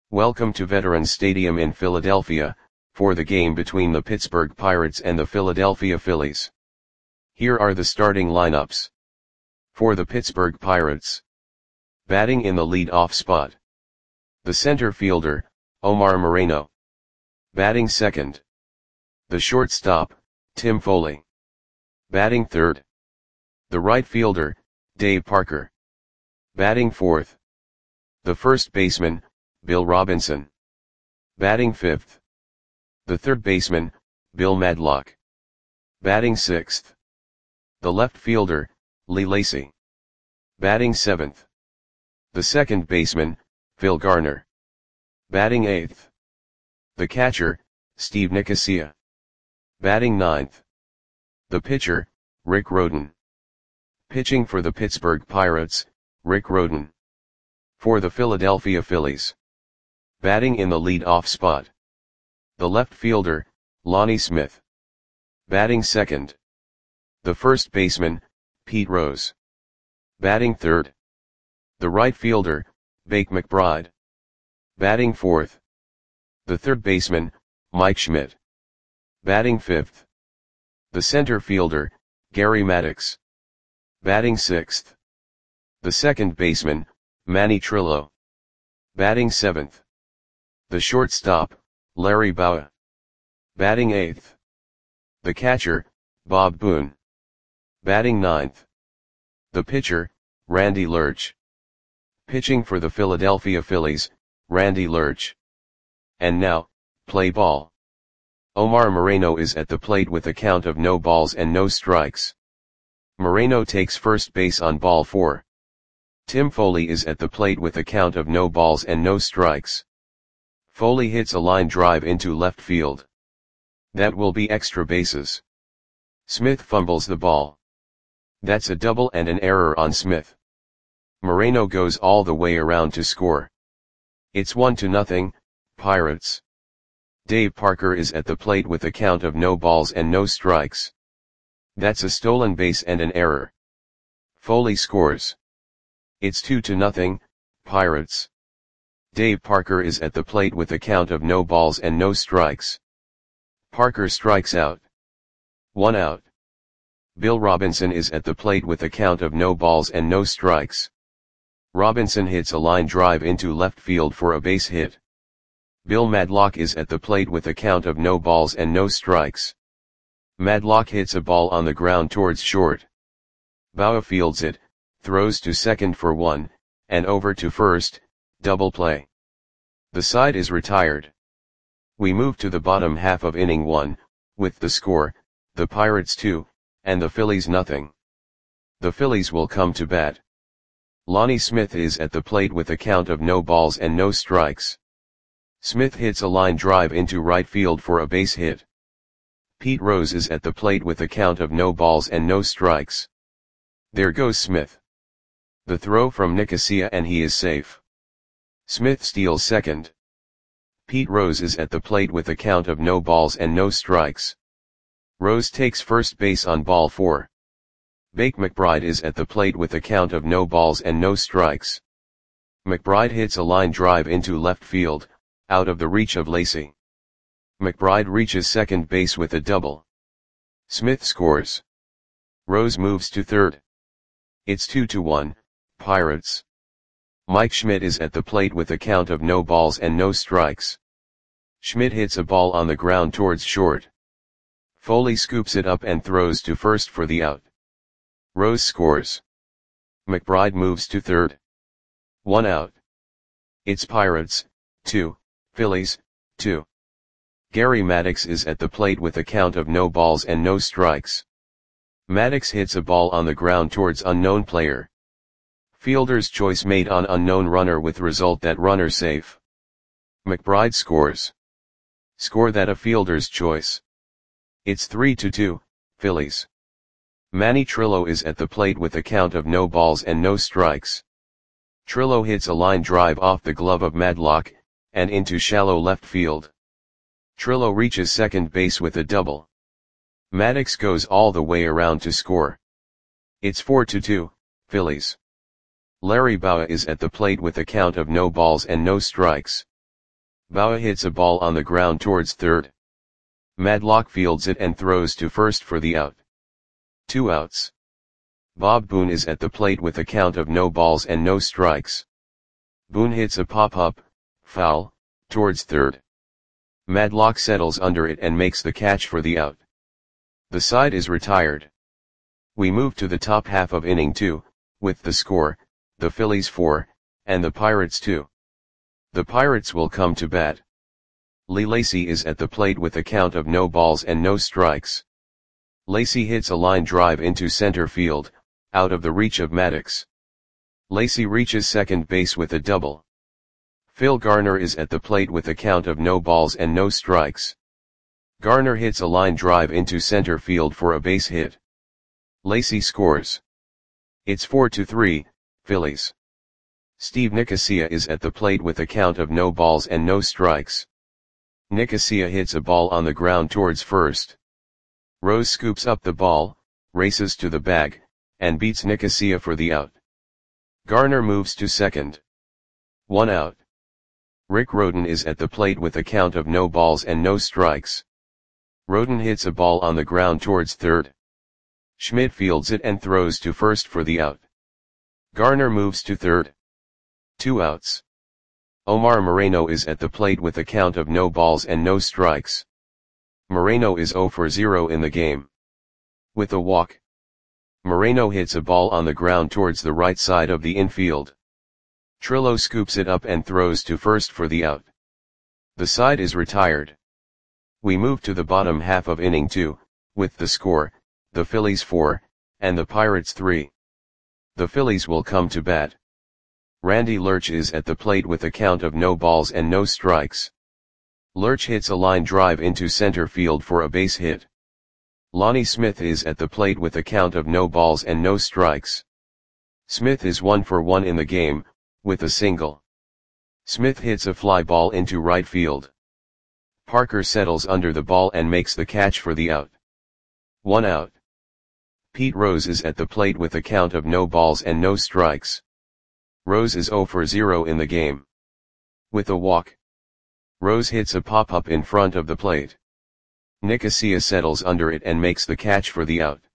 Welcome to Veterans Stadium in Philadelphia, for the game between the Pittsburgh Pirates and the Philadelphia Phillies. Here are the starting lineups. For the Pittsburgh Pirates. Batting in the lead-off spot. The center fielder, Omar Moreno. Batting second. The shortstop, Tim Foley. Batting third. The right fielder, Dave Parker. Batting fourth. The first baseman, Bill Robinson. Batting fifth. The third baseman, Bill Madlock. Batting sixth. The left fielder, Lee Lacy. Batting seventh. The second baseman, Phil Garner. Batting eighth. The catcher, Steve Nicosia. Batting ninth. The pitcher, Rick Rhoden. Pitching for the Pittsburgh Pirates, Rick Rhoden. For the Philadelphia Phillies. Batting in the lead-off spot. The left fielder, Lonnie Smith. Batting second. The first baseman, Pete Rose. Batting third. The right fielder, Bake McBride. Batting fourth. The third baseman, Mike Schmidt. Batting fifth. The center fielder, Gary Maddox. Batting sixth. The second baseman, Manny Trillo. Batting seventh. The shortstop, Larry Bowa. Batting eighth. The catcher, Bob Boone. Batting ninth. The pitcher, Randy Lurch. Pitching for the Philadelphia Phillies, Randy Lurch. And now, play ball. Omar Moreno is at the plate with a count of no balls and no strikes. Moreno takes first base on ball 4. Tim Foley is at the plate with a count of no balls and no strikes. Foley hits a line drive into left field. That will be extra bases. Smith fumbles the ball. That's a double and an error on Smith. Moreno goes all the way around to score. It's 1-0, Pirates. Dave Parker is at the plate with a count of no balls and no strikes. That's a stolen base and an error. Foley scores. It's 2-0, Pirates. Dave Parker is at the plate with a count of no balls and no strikes. Parker strikes out. 1 out. Bill Robinson is at the plate with a count of no balls and no strikes. Robinson hits a line drive into left field for a base hit. Bill Madlock is at the plate with a count of no balls and no strikes. Madlock hits a ball on the ground towards short. Bowa fields it, throws to second for 1, and over to first, double play. The side is retired. We move to the bottom half of inning 1, with the score, the Pirates 2, and the Phillies nothing. The Phillies will come to bat. Lonnie Smith is at the plate with a count of no balls and no strikes. Smith hits a line drive into right field for a base hit. Pete Rose is at the plate with a count of no balls and no strikes. There goes Smith. The throw from Nicosia and he is safe. Smith steals second. Pete Rose is at the plate with a count of no balls and no strikes. Rose takes first base on ball 4. Bake McBride is at the plate with a count of no balls and no strikes. McBride hits a line drive into left field, out of the reach of Lacy. McBride reaches second base with a double. Smith scores. Rose moves to third. It's 2-1, Pirates. Mike Schmidt is at the plate with a count of no balls and no strikes. Schmidt hits a ball on the ground towards short. Foley scoops it up and throws to first for the out. Rose scores. McBride moves to third. 1 out. It's Pirates, 2, Phillies, 2. Gary Maddox is at the plate with a count of no balls and no strikes. Maddox hits a ball on the ground towards unknown player. Fielder's choice made on unknown runner with result that runner safe. McBride scores. Score that a fielder's choice. It's 3-2, Phillies. Manny Trillo is at the plate with a count of no balls and no strikes. Trillo hits a line drive off the glove of Madlock, and into shallow left field. Trillo reaches second base with a double. Maddox goes all the way around to score. It's 4-2, Phillies. Larry Bowa is at the plate with a count of no balls and no strikes. Bauer hits a ball on the ground towards third. Madlock fields it and throws to first for the out. 2 outs. Bob Boone is at the plate with a count of no balls and no strikes. Boone hits a pop-up, foul, towards third. Madlock settles under it and makes the catch for the out. The side is retired. We move to the top half of inning 2, with the score, the Phillies 4, and the Pirates 2. The Pirates will come to bat. Lee Lacy is at the plate with a count of no balls and no strikes. Lacy hits a line drive into center field, out of the reach of Maddox. Lacy reaches second base with a double. Phil Garner is at the plate with a count of no balls and no strikes. Garner hits a line drive into center field for a base hit. Lacy scores. It's 4-3, Phillies. Steve Nicosia is at the plate with a count of no balls and no strikes. Nicosia hits a ball on the ground towards first. Rose scoops up the ball, races to the bag, and beats Nicosia for the out. Garner moves to second. 1 out. Rick Rhoden is at the plate with a count of no balls and no strikes. Rhoden hits a ball on the ground towards third. Schmidt fields it and throws to first for the out. Garner moves to third. 2 outs. Omar Moreno is at the plate with a count of no balls and no strikes. Moreno is 0 for 0 in the game. With a walk. Moreno hits a ball on the ground towards the right side of the infield. Trillo scoops it up and throws to first for the out. The side is retired. We move to the bottom half of inning 2, with the score, the Phillies 4, and the Pirates 3. The Phillies will come to bat. Randy Lurch is at the plate with a count of no balls and no strikes. Lurch hits a line drive into center field for a base hit. Lonnie Smith is at the plate with a count of no balls and no strikes. Smith is 1 for 1 in the game, with a single. Smith hits a fly ball into right field. Parker settles under the ball and makes the catch for the out. 1 out. Pete Rose is at the plate with a count of no balls and no strikes. Rose is 0 for 0 in the game. With a walk. Rose hits a pop-up in front of the plate. Nicosia settles under it and makes the catch for the out.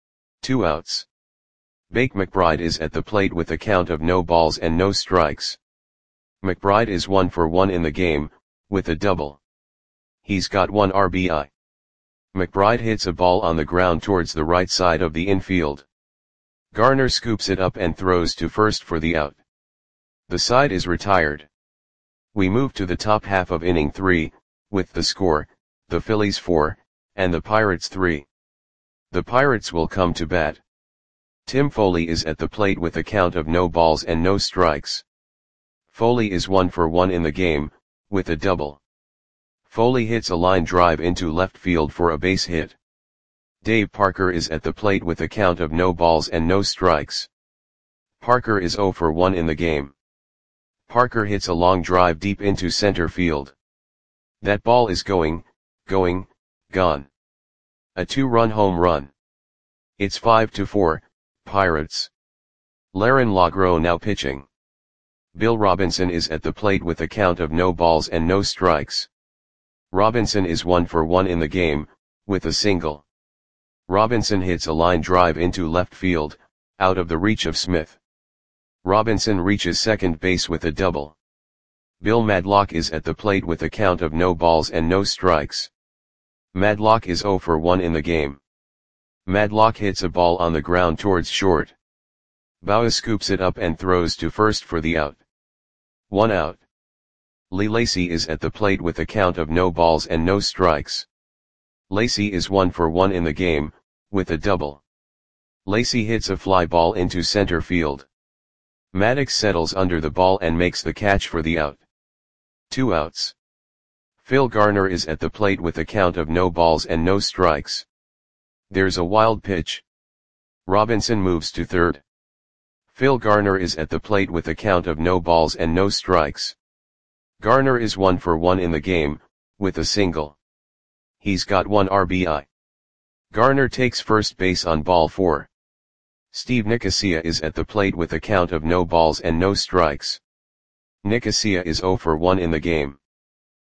2 outs. Bake McBride is at the plate with a count of no balls and no strikes. McBride is 1 for 1 in the game, with a double. He's got 1 RBI. McBride hits a ball on the ground towards the right side of the infield. Garner scoops it up and throws to first for the out. The side is retired. We move to the top half of inning 3, with the score, the Phillies 4, and the Pirates 3. The Pirates will come to bat. Tim Foley is at the plate with a count of no balls and no strikes. Foley is 1 for 1 in the game, with a double. Foley hits a line drive into left field for a base hit. Dave Parker is at the plate with a count of no balls and no strikes. Parker is 0 for 1 in the game. Parker hits a long drive deep into center field. That ball is gone. A 2-run home run. It's 5-4, Pirates. Laren Lagro now pitching. Bill Robinson is at the plate with a count of no balls and no strikes. Robinson is 1 for 1 in the game, with a single. Robinson hits a line drive into left field, out of the reach of Smith. Robinson reaches second base with a double. Bill Madlock is at the plate with a count of no balls and no strikes. Madlock is 0 for 1 in the game. Madlock hits a ball on the ground towards short. Bauer scoops it up and throws to first for the out. 1 out. Lee Lacy is at the plate with a count of no balls and no strikes. Lacy is 1 for 1 in the game, with a double. Lacy hits a fly ball into center field. Maddox settles under the ball and makes the catch for the out. 2 outs. Phil Garner is at the plate with a count of no balls and no strikes. There's a wild pitch. Robinson moves to third. Phil Garner is at the plate with a count of no balls and no strikes. Garner is 1 for 1 in the game, with a single. He's got 1 RBI. Garner takes first base on ball 4. Steve Nicosia is at the plate with a count of no balls and no strikes. Nicosia is 0 for 1 in the game.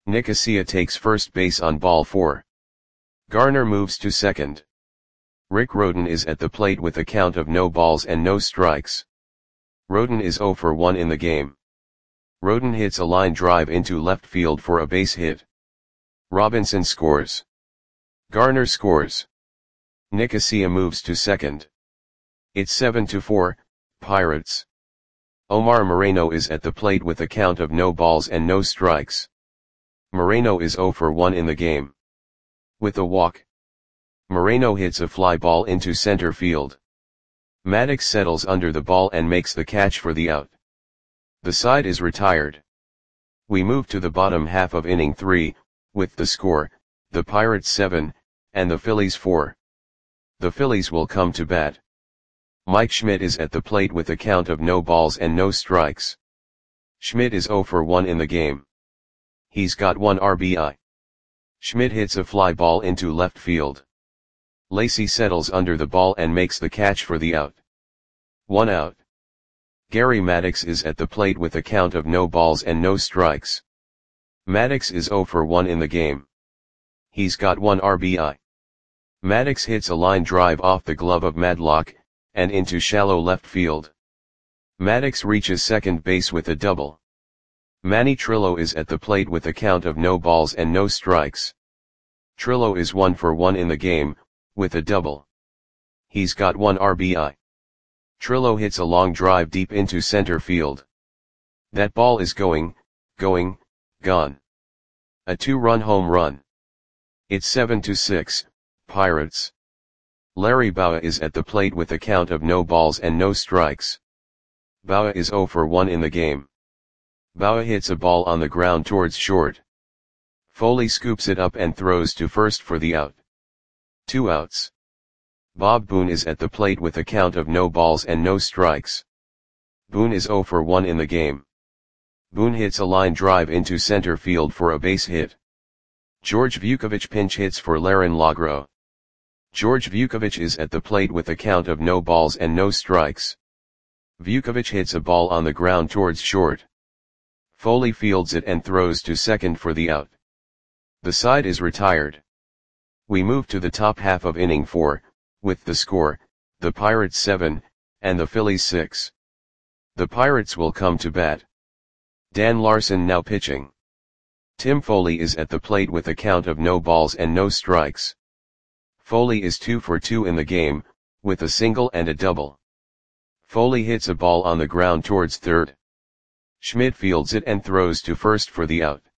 Nicosia takes first base on ball 4. Garner moves to second. Rick Rhoden is at the plate with a count of no balls and no strikes. Rhoden is 0 for 1 in the game. Rhoden hits a line drive into left field for a base hit. Robinson scores. Garner scores. Nicosia moves to second. It's 7-4, Pirates. Omar Moreno is at the plate with a count of no balls and no strikes. Moreno is 0 for 1 in the game. With a walk, Moreno hits a fly ball into center field. Maddox settles under the ball and makes the catch for the out. The side is retired. We move to the bottom half of inning 3, with the score, the Pirates 7, and the Phillies 4. The Phillies will come to bat. Mike Schmidt is at the plate with a count of no balls and no strikes. Schmidt is 0 for 1 in the game. He's got 1 RBI. Schmidt hits a fly ball into left field. Lacy settles under the ball and makes the catch for the out. 1 out. Gary Maddox is at the plate with a count of no balls and no strikes. Maddox is 0 for 1 in the game. He's got 1 RBI. Maddox hits a line drive off the glove of Madlock, and into shallow left field. Maddox reaches second base with a double. Manny Trillo is at the plate with a count of no balls and no strikes. Trillo is 1 for 1 in the game, with a double. He's got 1 RBI. Trillo hits a long drive deep into center field. That ball is gone. A 2-run home run. It's 7-6, Pirates. Larry Bowa is at the plate with a count of no balls and no strikes. Bowa is 0 for 1 in the game. Bowa hits a ball on the ground towards short. Foley scoops it up and throws to first for the out. 2 outs. Bob Boone is at the plate with a count of no balls and no strikes. Boone is 0 for 1 in the game. Boone hits a line drive into center field for a base hit. George Vukovic pinch hits for Larin Lagro. George Vukovic is at the plate with a count of no balls and no strikes. Vukovic hits a ball on the ground towards short. Foley fields it and throws to second for the out. The side is retired. We move to the top half of inning 4, with the score, the Pirates 7, and the Phillies 6. The Pirates will come to bat. Dan Larson now pitching. Tim Foley is at the plate with a count of no balls and no strikes. Foley is 2 for 2 in the game, with a single and a double. Foley hits a ball on the ground towards third. Schmidt fields it and throws to first for the out.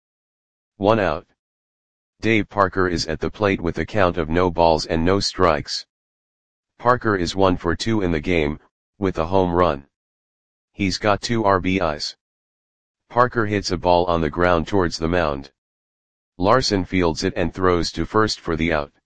1 out. Dave Parker is at the plate with a count of no balls and no strikes. Parker is 1 for 2 in the game, with a home run. He's got 2 RBIs. Parker hits a ball on the ground towards the mound. Larson fields it and throws to first for the out.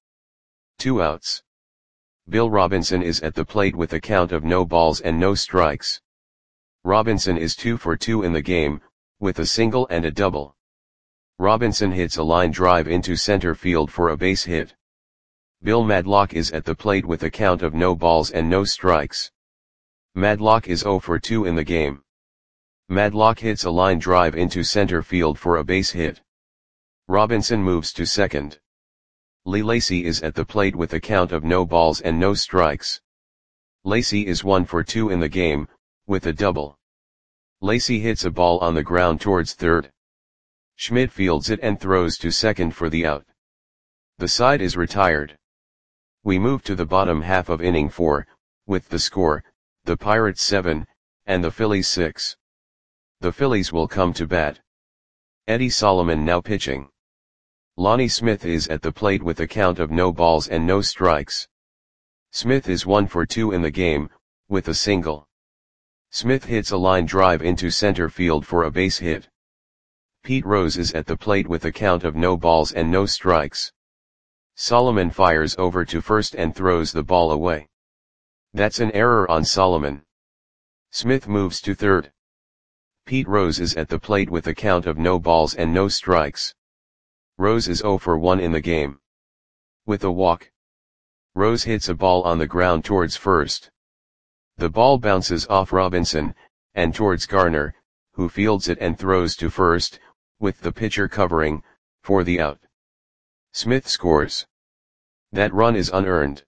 2 outs. Bill Robinson is at the plate with a count of no balls and no strikes. Robinson is 2 for 2 in the game, with a single and a double. Robinson hits a line drive into center field for a base hit. Bill Madlock is at the plate with a count of no balls and no strikes. Madlock is 0 for 2 in the game. Madlock hits a line drive into center field for a base hit. Robinson moves to second. Lee Lacy is at the plate with a count of no balls and no strikes. Lacy is 1 for 2 in the game, with a double. Lacy hits a ball on the ground towards third. Schmidt fields it and throws to second for the out. The side is retired. We move to the bottom half of inning 4, with the score, the Pirates 7, and the Phillies 6. The Phillies will come to bat. Eddie Solomon now pitching. Lonnie Smith is at the plate with a count of no balls and no strikes. Smith is 1 for 2 in the game, with a single. Smith hits a line drive into center field for a base hit. Pete Rose is at the plate with a count of no balls and no strikes. Solomon fires over to first and throws the ball away. That's an error on Solomon. Smith moves to third. Pete Rose is at the plate with a count of no balls and no strikes. Rose is 0 for 1 in the game. With a walk, Rose hits a ball on the ground towards first. The ball bounces off Robinson, and towards Garner, who fields it and throws to first, with the pitcher covering, for the out. Smith scores. That run is unearned.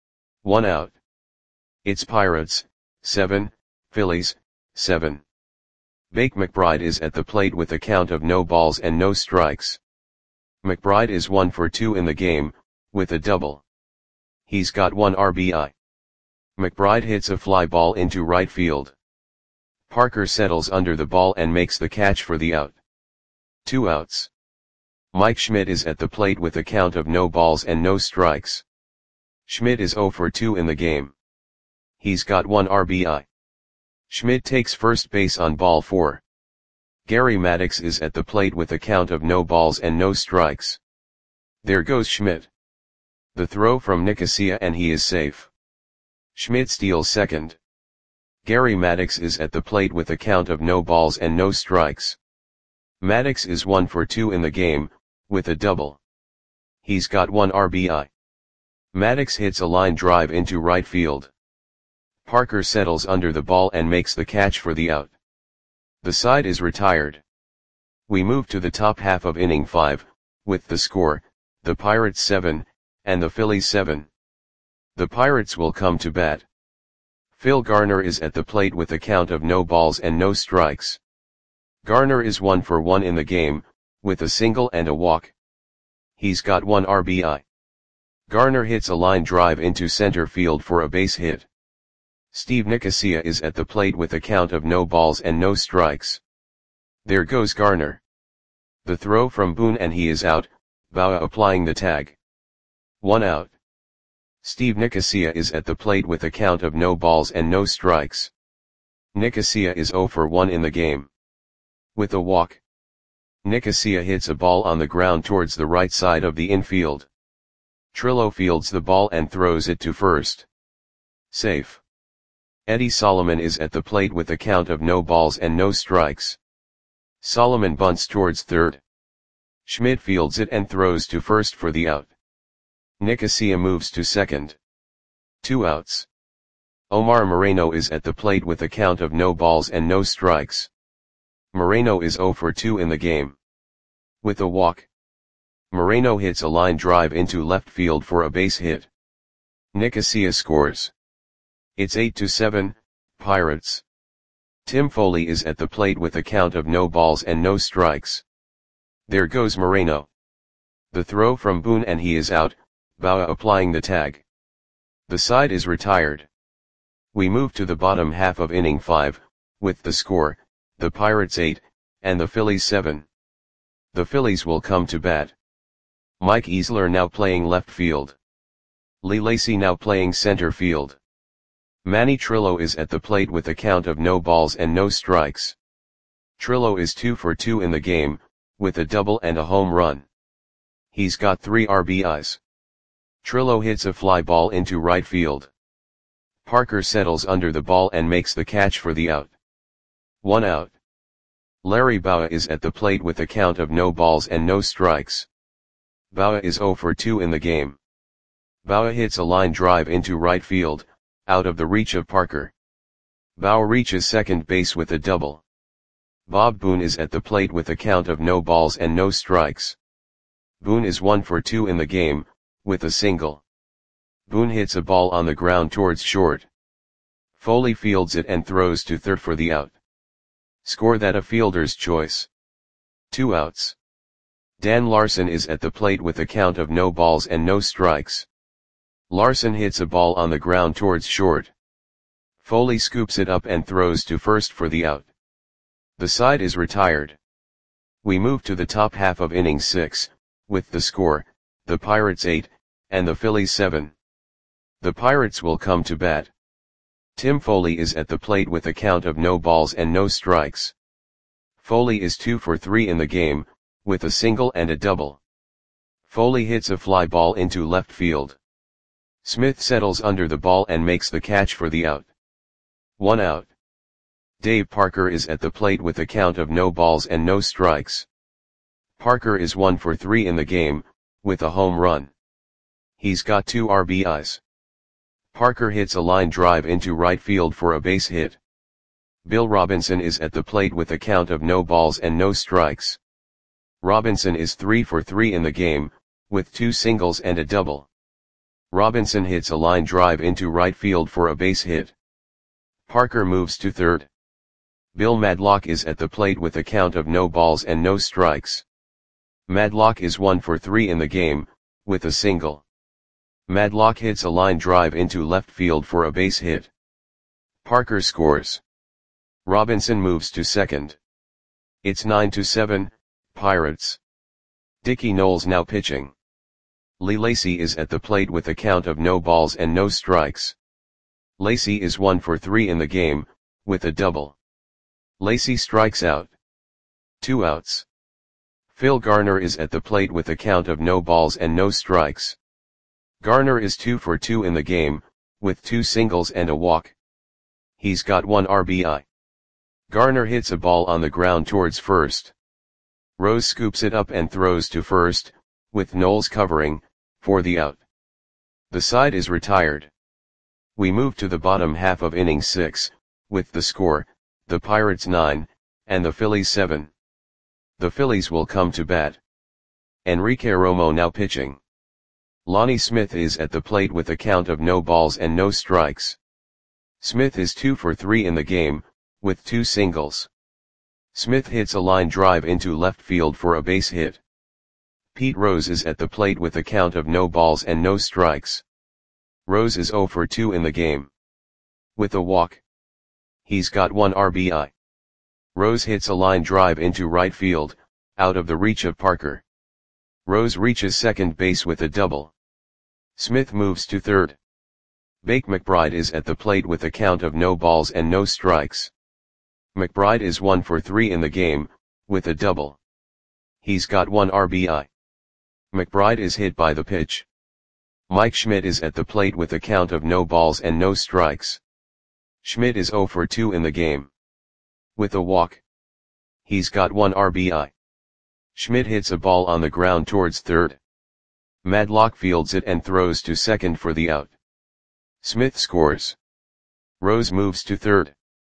1 out. It's Pirates, 7, Phillies, 7. Bake McBride is at the plate with a count of no balls and no strikes. McBride is 1 for 2 in the game, with a double. He's got 1 RBI. McBride hits a fly ball into right field. Parker settles under the ball and makes the catch for the out. 2 outs. Mike Schmidt is at the plate with a count of no balls and no strikes. Schmidt is 0 for 2 in the game. He's got 1 RBI. Schmidt takes first base on ball 4. Gary Maddox is at the plate with a count of no balls and no strikes. There goes Schmidt. The throw from Nicosia and he is safe. Schmidt steals second. Gary Maddox is at the plate with a count of no balls and no strikes. Maddox is 1 for 2 in the game, with a double. He's got 1 RBI. Maddox hits a line drive into right field. Parker settles under the ball and makes the catch for the out. The side is retired. We move to the top half of inning 5, with the score, the Pirates 7, and the Phillies 7. The Pirates will come to bat. Phil Garner is at the plate with a count of no balls and no strikes. Garner is 1 for 1 in the game, with a single and a walk. He's got 1 RBI. Garner hits a line drive into center field for a base hit. Steve Nicosia is at the plate with a count of no balls and no strikes. There goes Garner. The throw from Boone and he is out, Bauer applying the tag. 1 out. Steve Nicosia is at the plate with a count of no balls and no strikes. Nicosia is 0 for 1 in the game. With a walk. Nicosia hits a ball on the ground towards the right side of the infield. Trillo fields the ball and throws it to first. Safe. Eddie Solomon is at the plate with a count of no balls and no strikes. Solomon bunts towards third. Schmidt fields it and throws to first for the out. Nicosia moves to second. 2 outs. Omar Moreno is at the plate with a count of no balls and no strikes. Moreno is 0 for 2 in the game. With a walk. Moreno hits a line drive into left field for a base hit. Nicosia scores. It's 8-7, Pirates. Tim Foley is at the plate with a count of no balls and no strikes. There goes Moreno. The throw from Boone and he is out, Bauer applying the tag. The side is retired. We move to the bottom half of inning 5, with the score, the Pirates 8, and the Phillies 7. The Phillies will come to bat. Mike Easler now playing left field. Lee Lacy now playing center field. Manny Trillo is at the plate with a count of no balls and no strikes. Trillo is 2 for 2 in the game, with a double and a home run. He's got 3 RBIs. Trillo hits a fly ball into right field. Parker settles under the ball and makes the catch for the out. 1 out. Larry Bauer is at the plate with a count of no balls and no strikes. Bauer is 0 for 2 in the game. Bauer hits a line drive into right field, out of the reach of Parker. Bauer reaches second base with a double. Bob Boone is at the plate with a count of no balls and no strikes. Boone is 1 for 2 in the game, with a single. Boone hits a ball on the ground towards short. Foley fields it and throws to third for the out. Score that a fielder's choice. 2 outs. Dan Larson is at the plate with a count of no balls and no strikes. Larson hits a ball on the ground towards short. Foley scoops it up and throws to first for the out. The side is retired. We move to the top half of inning 6, with the score, the Pirates 8, and the Phillies 7. The Pirates will come to bat. Tim Foley is at the plate with a count of no balls and no strikes. Foley is 2 for 3 in the game, with a single and a double. Foley hits a fly ball into left field. Smith settles under the ball and makes the catch for the out. 1 out. Dave Parker is at the plate with a count of no balls and no strikes. Parker is 1 for 3 in the game, with a home run. He's got 2 RBIs. Parker hits a line drive into right field for a base hit. Bill Robinson is at the plate with a count of no balls and no strikes. Robinson is 3 for 3 in the game, with 2 singles and a double. Robinson hits a line drive into right field for a base hit. Parker moves to third. Bill Madlock is at the plate with a count of no balls and no strikes. Madlock is 1 for 3 in the game, with a single. Madlock hits a line drive into left field for a base hit. Parker scores. Robinson moves to second. It's 9-7, Pirates. Dickie Knowles now pitching. Lee Lacy is at the plate with a count of no balls and no strikes. Lacy is 1 for 3 in the game, with a double. Lacy strikes out. 2 outs. Phil Garner is at the plate with a count of no balls and no strikes. Garner is 2 for 2 in the game, with 2 singles and a walk. He's got 1 RBI. Garner hits a ball on the ground towards first. Rose scoops it up and throws to first, with Knowles covering, for the out. The side is retired. We move to the bottom half of inning 6, with the score, the Pirates 9, and the Phillies 7. The Phillies will come to bat. Enrique Romo now pitching. Lonnie Smith is at the plate with a count of no balls and no strikes. Smith is 2 for 3 in the game, with 2 singles. Smith hits a line drive into left field for a base hit. Pete Rose is at the plate with a count of no balls and no strikes. Rose is 0 for 2 in the game. With a walk. He's got 1 RBI. Rose hits a line drive into right field, out of the reach of Parker. Rose reaches second base with a double. Smith moves to third. Bake McBride is at the plate with a count of no balls and no strikes. McBride is 1 for 3 in the game, with a double. He's got 1 RBI. McBride is hit by the pitch. Mike Schmidt is at the plate with a count of no balls and no strikes. Schmidt is 0 for 2 in the game. With a walk. He's got 1 RBI. Schmidt hits a ball on the ground towards third. Madlock fields it and throws to second for the out. Smith scores. Rose moves to third.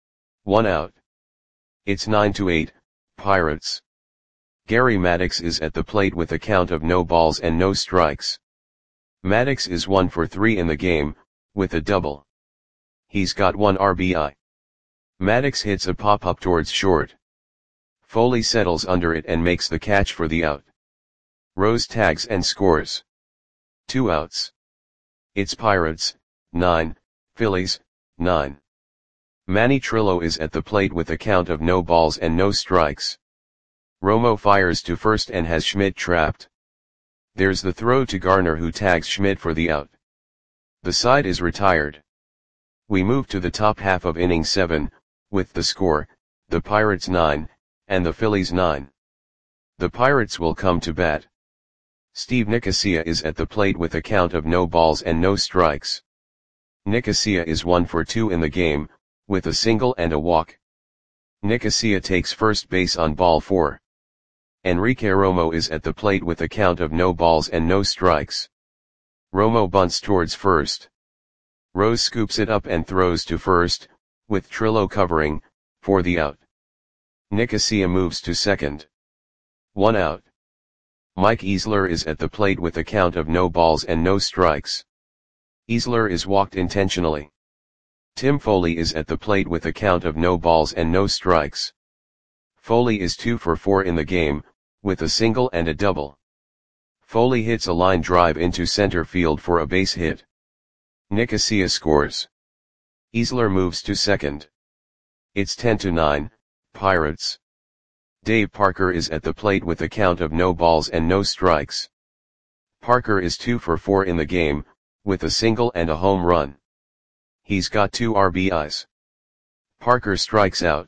1 out. It's 9-8, Pirates. Gary Maddox is at the plate with a count of no balls and no strikes. Maddox is 1 for 3 in the game, with a double. He's got 1 RBI. Maddox hits a pop-up towards short. Foley settles under it and makes the catch for the out. Rose tags and scores. 2 outs. It's Pirates, 9, Phillies, 9. Manny Trillo is at the plate with a count of no balls and no strikes. Romo fires to first and has Schmidt trapped. There's the throw to Garner who tags Schmidt for the out. The side is retired. We move to the top half of inning 7, with the score, the Pirates 9, and the Phillies 9. The Pirates will come to bat. Steve Nicosia is at the plate with a count of no balls and no strikes. Nicosia is 1 for 2 in the game, with a single and a walk. Nicosia takes first base on ball 4. Enrique Romo is at the plate with a count of no balls and no strikes. Romo bunts towards first. Rose scoops it up and throws to first, with Trillo covering, for the out. Nicosia moves to second. 1 out. Mike Easler is at the plate with a count of no balls and no strikes. Easler is walked intentionally. Tim Foley is at the plate with a count of no balls and no strikes. Foley is 2 for 4 in the game, with a single and a double. Foley hits a line drive into center field for a base hit. Nicosia scores. Easler moves to second. It's 10-9, Pirates. Dave Parker is at the plate with a count of no balls and no strikes. Parker is 2 for 4 in the game, with a single and a home run. He's got 2 RBIs. Parker strikes out.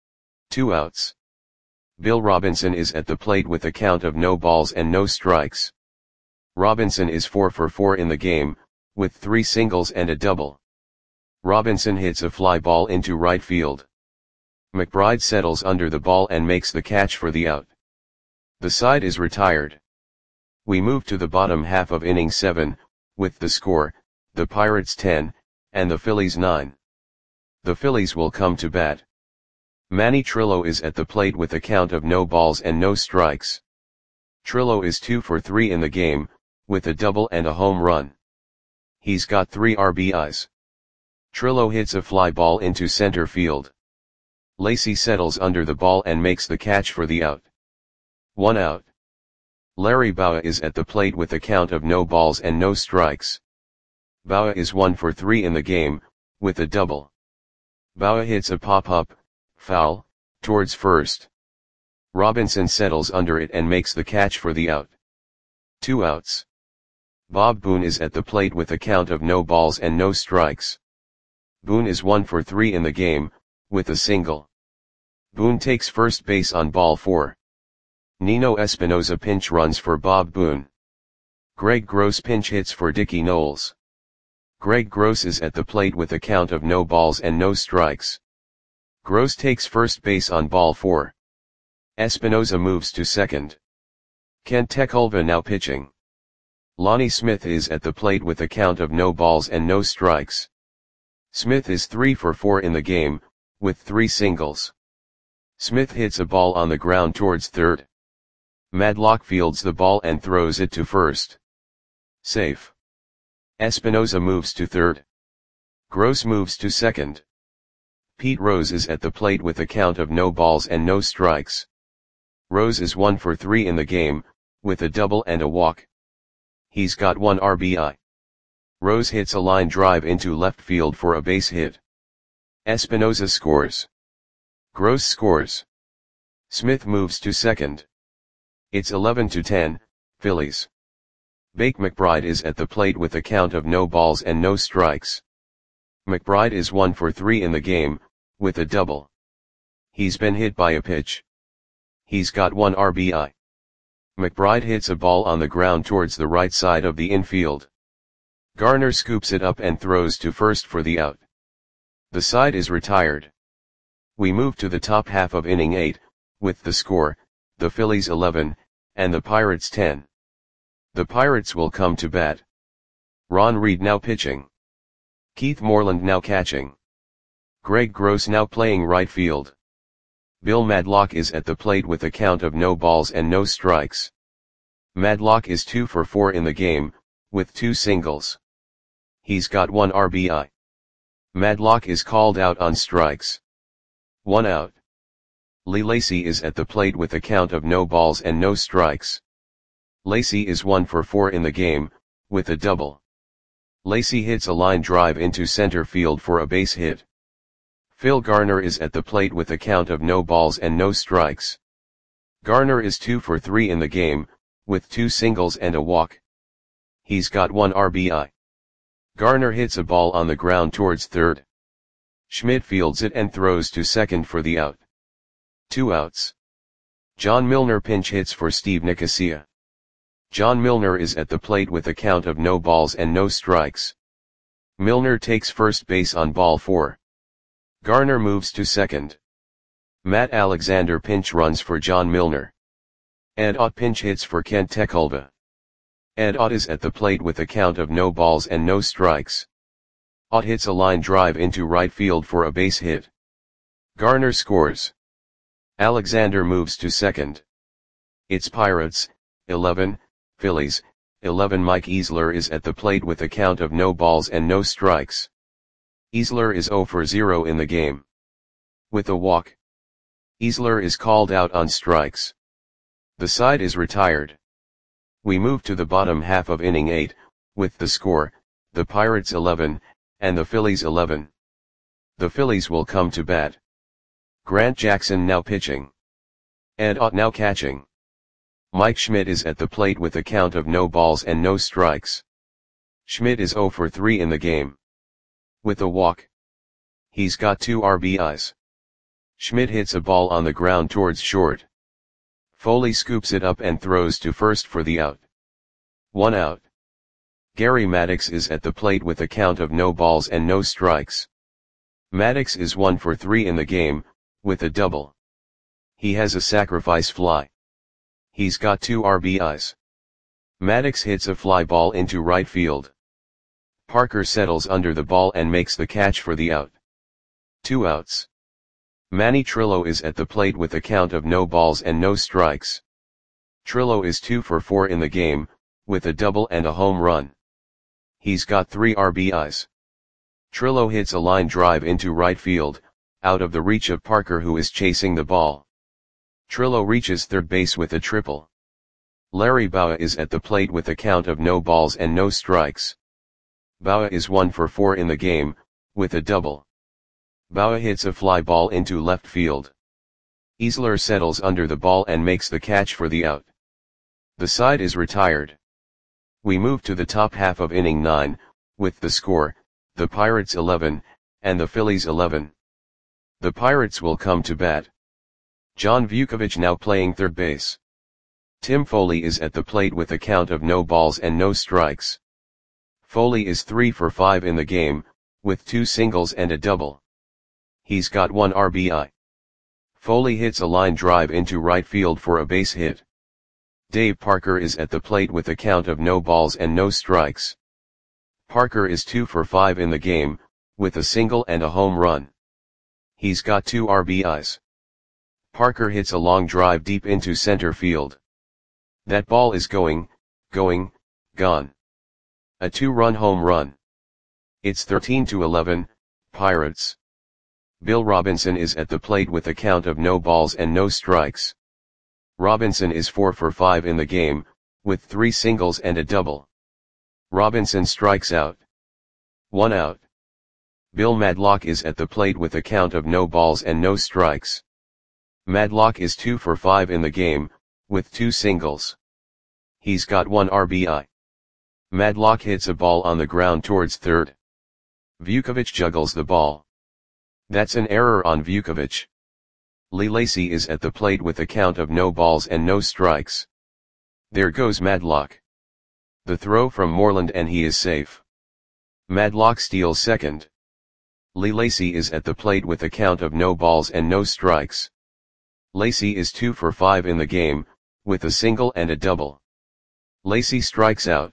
2 outs. Bill Robinson is at the plate with a count of no balls and no strikes. Robinson is 4 for 4 in the game, with 3 singles and a double. Robinson hits a fly ball into right field. McBride settles under the ball and makes the catch for the out. The side is retired. We move to the bottom half of inning 7, with the score, the Pirates 10, and the Phillies 9. The Phillies will come to bat. Manny Trillo is at the plate with a count of no balls and no strikes. Trillo is 2 for 3 in the game, with a double and a home run. He's got 3 RBIs. Trillo hits a fly ball into center field. Lacy settles under the ball and makes the catch for the out. 1 out. Larry Bowa is at the plate with a count of no balls and no strikes. Bowa is 1 for 3 in the game, with a double. Bowa hits a pop-up, foul, towards first. Robinson settles under it and makes the catch for the out. 2 outs. Bob Boone is at the plate with a count of no balls and no strikes. Boone is 1 for 3 in the game, with a single. Boone takes first base on ball 4. Nino Espinosa pinch runs for Bob Boone. Greg Gross pinch hits for Dickie Knowles. Greg Gross is at the plate with a count of no balls and no strikes. Gross takes first base on ball 4. Espinosa moves to second. Kent Tekulve now pitching. Lonnie Smith is at the plate with a count of no balls and no strikes. Smith is 3 for 4 in the game, with 3 singles. Smith hits a ball on the ground towards third. Madlock fields the ball and throws it to first. Safe. Espinosa moves to third. Gross moves to second. Pete Rose is at the plate with a count of no balls and no strikes. Rose is 1 for 3 in the game, with a double and a walk. He's got 1 RBI. Rose hits a line drive into left field for a base hit. Espinosa scores. Gross scores. Smith moves to second. It's 11-10, Phillies. Bake McBride is at the plate with a count of no balls and no strikes. McBride is 1 for 3 in the game, with a double. He's been hit by a pitch. He's got 1 RBI. McBride hits a ball on the ground towards the right side of the infield. Garner scoops it up and throws to first for the out. The side is retired. We move to the top half of inning 8, with the score, the Phillies 11, and the Pirates 10. The Pirates will come to bat. Ron Reed now pitching. Keith Moreland now catching. Greg Gross now playing right field. Bill Madlock is at the plate with a count of no balls and no strikes. Madlock is 2 for 4 in the game, with 2 singles. He's got 1 RBI. Madlock is called out on strikes. 1 out. Lee Lacy is at the plate with a count of no balls and no strikes. Lacy is 1 for 4 in the game, with a double. Lacy hits a line drive into center field for a base hit. Phil Garner is at the plate with a count of no balls and no strikes. Garner is 2 for 3 in the game, with 2 singles and a walk. He's got 1 RBI. Garner hits a ball on the ground towards third. Schmidt fields it and throws to second for the out. 2 outs. John Milner pinch hits for Steve Nicosia. John Milner is at the plate with a count of no balls and no strikes. Milner takes first base on ball 4. Garner moves to second. Matt Alexander pinch runs for John Milner. Ed Ott pinch hits for Kent Tekulve. Ed Ott is at the plate with a count of no balls and no strikes. Ott hits a line drive into right field for a base hit. Garner scores. Alexander moves to second. It's Pirates, 11, Phillies, 11. Mike Easler is at the plate with a count of no balls and no strikes. Easler is 0 for 0 in the game. With a walk. Easler is called out on strikes. The side is retired. We move to the bottom half of inning 8, with the score, the Pirates 11, and the Phillies 11. The Phillies will come to bat. Grant Jackson now pitching. Ed Ott now catching. Mike Schmidt is at the plate with a count of no balls and no strikes. Schmidt is 0 for 3 in the game. With a walk. He's got 2 RBIs. Schmidt hits a ball on the ground towards short. Foley scoops it up and throws to first for the out. 1 out. Gary Maddox is at the plate with a count of no balls and no strikes. Maddox is 1 for 3 in the game, with a double. He has a sacrifice fly. He's got 2 RBIs. Maddox hits a fly ball into right field. Parker settles under the ball and makes the catch for the out. 2 outs. Manny Trillo is at the plate with a count of no balls and no strikes. Trillo is 2 for 4 in the game, with a double and a home run. He's got 3 RBIs. Trillo hits a line drive into right field, out of the reach of Parker who is chasing the ball. Trillo reaches third base with a triple. Larry Bowa is at the plate with a count of no balls and no strikes. Bowa is 1 for 4 in the game, with a double. Bowa hits a fly ball into left field. Easler settles under the ball and makes the catch for the out. The side is retired. We move to the top half of inning 9, with the score, the Pirates 11, and the Phillies 11. The Pirates will come to bat. John Vukovich now playing third base. Tim Foley is at the plate with a count of no balls and no strikes. Foley is 3 for 5 in the game, with 2 singles and a double. He's got 1 RBI. Foley hits a line drive into right field for a base hit. Dave Parker is at the plate with a count of no balls and no strikes. Parker is 2 for 5 in the game, with a single and a home run. He's got 2 RBIs. Parker hits a long drive deep into center field. That ball is gone. A 2-run home run. It's 13-11, Pirates. Bill Robinson is at the plate with a count of no balls and no strikes. Robinson is 4 for 5 in the game, with 3 singles and a double. Robinson strikes out. 1 out. Bill Madlock is at the plate with a count of no balls and no strikes. Madlock is 2 for 5 in the game, with 2 singles. He's got 1 RBI. Madlock hits a ball on the ground towards third. Vukovich juggles the ball. That's an error on Vukovich. Lee Lacy is at the plate with a count of no balls and no strikes. There goes Madlock. The throw from Moreland and he is safe. Madlock steals second. Lee Lacy is at the plate with a count of no balls and no strikes. Lacy is 2 for 5 in the game, with a single and a double. Lacy strikes out.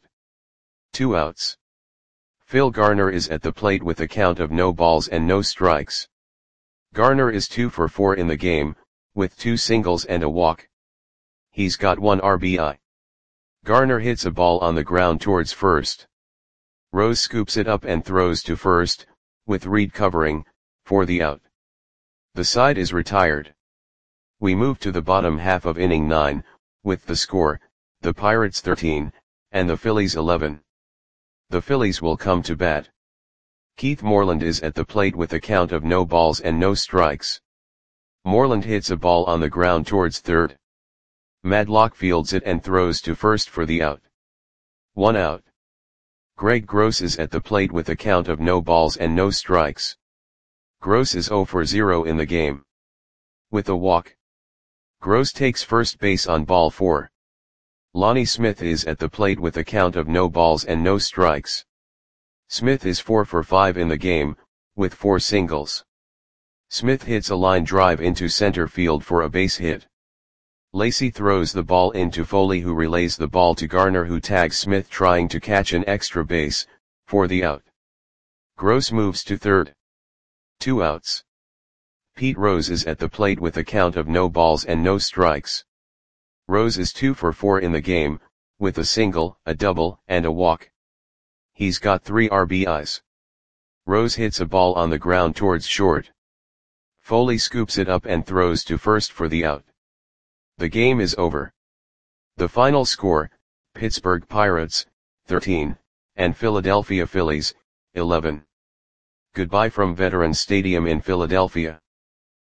2 outs. Phil Garner is at the plate with a count of no balls and no strikes. Garner is 2 for 4 in the game, with 2 singles and a walk. He's got 1 RBI. Garner hits a ball on the ground towards first. Rose scoops it up and throws to first, with Reed covering, for the out. The side is retired. We move to the bottom half of inning 9, with the score, the Pirates 13, and the Phillies 11. The Phillies will come to bat. Keith Moreland is at the plate with a count of no balls and no strikes. Moreland hits a ball on the ground towards third. Madlock fields it and throws to first for the out. 1 out. Greg Gross is at the plate with a count of no balls and no strikes. Gross is 0 for 0 in the game. With a walk. Gross takes first base on ball 4. Lonnie Smith is at the plate with a count of no balls and no strikes. Smith is 4 for 5 in the game, with 4 singles. Smith hits a line drive into center field for a base hit. Lacy throws the ball into Foley who relays the ball to Garner who tags Smith trying to catch an extra base, for the out. Gross moves to third. 2 outs. Pete Rose is at the plate with a count of no balls and no strikes. Rose is 2 for 4 in the game, with a single, a double, and a walk. He's got 3 RBIs. Rose hits a ball on the ground towards short. Foley scoops it up and throws to first for the out. The game is over. The final score, Pittsburgh Pirates, 13, and Philadelphia Phillies, 11. Goodbye from Veterans Stadium in Philadelphia.